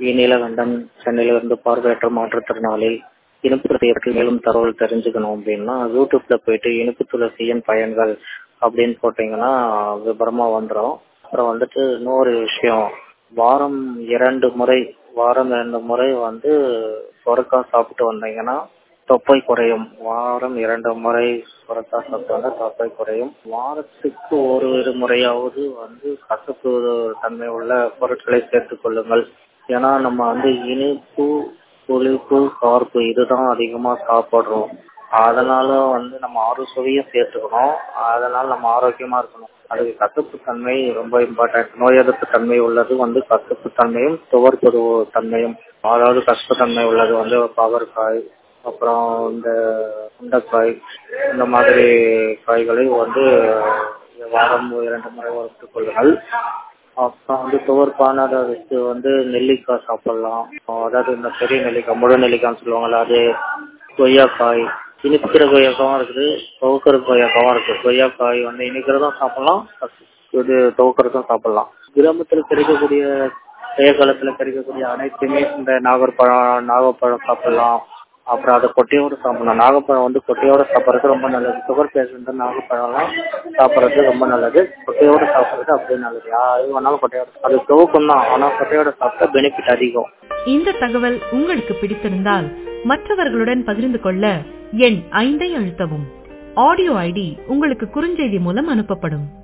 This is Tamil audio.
நீலகண்டன் சென்னையிலிருந்து பார்வையற்ற மாற்றுத்திறனாளி. இனிப்பு துளசியை மேலும் தகவல் தெரிஞ்சுக்கணும் அப்படின்னா யூடியூப்ல போயிட்டு இனிப்பு துளசியின் பயன்கள் அப்படின்னு போட்டீங்கன்னா விபரமா வந்துடும். அப்புறம் வந்துட்டு இன்னொரு விஷயம், வாரம் 2 முறை சொரக்காய் சாப்பிட்டு வந்தீங்கன்னா தொப்பை குறையும். வாரம் 2 முறை சொரக்காய் சாப்பிட்டு வந்தா தொப்பை குறையும். வாரத்துக்கு ஒரு முறையாவது கசப்பு தன்மை உள்ள பொருட்களை சேர்த்துக் கொள்ளுங்கள். ஏன்னா நம்ம இனிப்பு, புளிப்பு, கார்ப்பு இதுதான் அதிகமா சாப்பிடுறோம். அதனால நம்ம சுவையும் சேர்த்துக்கணும். அதனால நம்ம ஆரோக்கியமா இருக்கணும். அதுக்கு கசப்பு தன்மை ரொம்ப இம்பார்ட்டன்ட். நோய் எதிர்ப்பு தன்மை உள்ளது கசப்பு தன்மையும் துவர்ப்பு தன்மையும். அதாவது கசப்பு தன்மை உள்ளது பாகற்காய், அப்புறம் இந்த சுண்டைக்காய், இந்த மாதிரி காய்களை வாரம் 2 முறை வளர்த்துக் கொள்ளுங்கள். அப்புறம் துவர்ப்பானதுக்கு நெல்லிக்காய் சாப்பிடலாம். அதாவது இந்த பெரிய நெல்லிக்காய், முழு நெல்லிக்காய்னு சொல்லுவாங்கல்ல, அது கொய்யாக்காய். இனிக்கிற கொய்யாக்காவும் இருக்குது, துவக்கிற கொய்யாக்காவும் இருக்கு. கொய்யாக்காய் இனிக்கிறதும் சாப்பிடலாம், இது துவக்கிறதும் சாப்பிடலாம். கிராமத்தில் கிடைக்கக்கூடிய வெய்ய கிடைக்கக்கூடிய அனைத்துமே இந்த நாகப்பழம் சாப்பிடலாம். அப்புறம் அதை கொட்டையோடு சாப்பிடலாம். நாகப்பழம் கொட்டையோட சாப்பிட்றது ரொம்ப நல்லது. சுகர் பேஷண்ட் நாகப்பழம்லாம் சாப்பிட்றது ரொம்ப நல்லது. கொட்டையோட சாப்பிட்றது அப்படியே நல்லது. யாரு வேணாலும் கொட்டையோட, அது துவக்கம் தான், ஆனால் கொட்டையோட சாப்பிட்டா பெனிஃபிட் அதிகம். இந்த தகவல் உங்களுக்கு பிடித்திருந்தால் மற்றவர்களுடன் பகிர்ந்து கொள்ள எண் 5 அழுத்தவும். ஆடியோ ஐடி உங்களுக்கு குறுஞ்செய்தி மூலம் அனுப்பப்படும்.